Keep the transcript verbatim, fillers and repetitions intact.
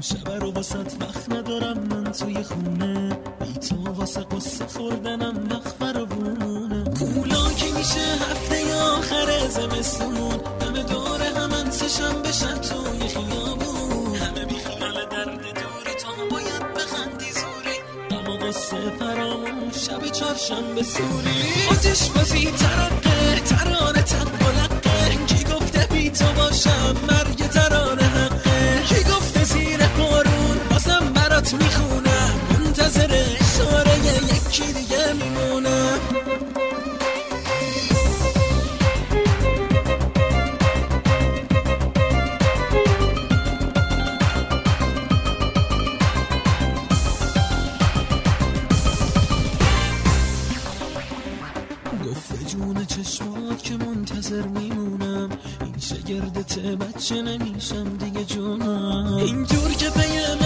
شب رو واسط وقت ندارم من توی خونه، بی تو واسه قصه خوردنم وقت فراوونه. کولا که میشه هفته آخر زمستون، همه دوره همن سشم بشن توی خیابون، همه بی خیال درد دوری تا باید بخندی زوری، اما قصه فرامون شب چهارشنبه سوری. آتش بازی ترقه ترانه تنبلقه، کی گفته بی تو باشم مرگ ترانه حقه، کی گفته زیر بارون بازم برات میخونم، منتظر اشاره یکی دیگه میمونم. گفته جون چشمات که منتظر میمونم، این شگردت بچه نمیشم دیگه جونم، اینجور که پیم